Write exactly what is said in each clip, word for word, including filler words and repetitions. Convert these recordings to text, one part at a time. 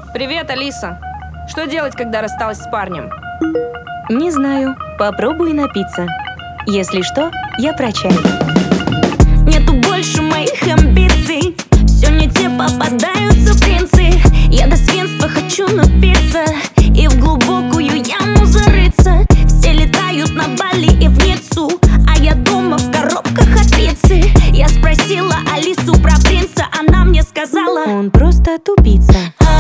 Привет, Алиса. Что делать, когда рассталась с парнем? Не знаю, попробуй напиться. Если что, я про чай. Нету больше моих амбиций. Все не те попадаются принцы. Я до свинства хочу напиться и в глубокую яму зарыться. Все летают на Бали и в Ниццу, а я дома в коробках от пиццы. Я спросила Алису про принца, она мне сказала: он просто тупица.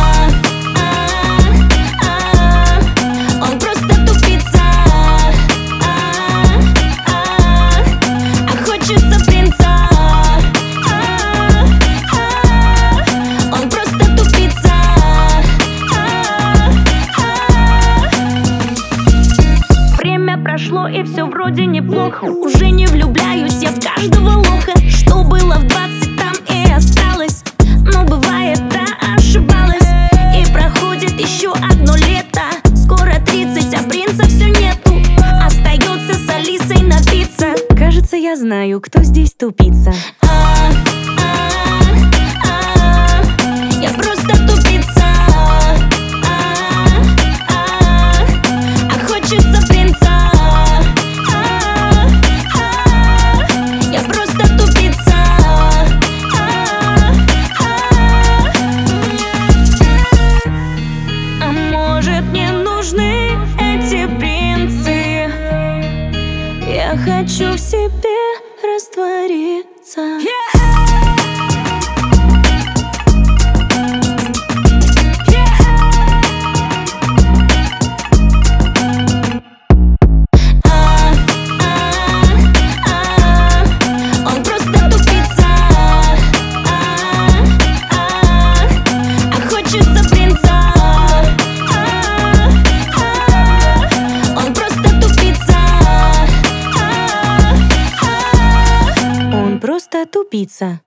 Прошло и все вроде неплохо. Уже не влюбляюсь я в каждого лоха. Что было в двадцать, там и осталось. Но бывает, да, ошибалась. И проходит еще одно лето. Скоро тридцать, а принца все нету. Остается с Алисой напиться. Кажется, я знаю, кто здесь тупица. Я просто тупица. А хочется принца. Я хочу в себе раствориться. Yeah! Просто тупица.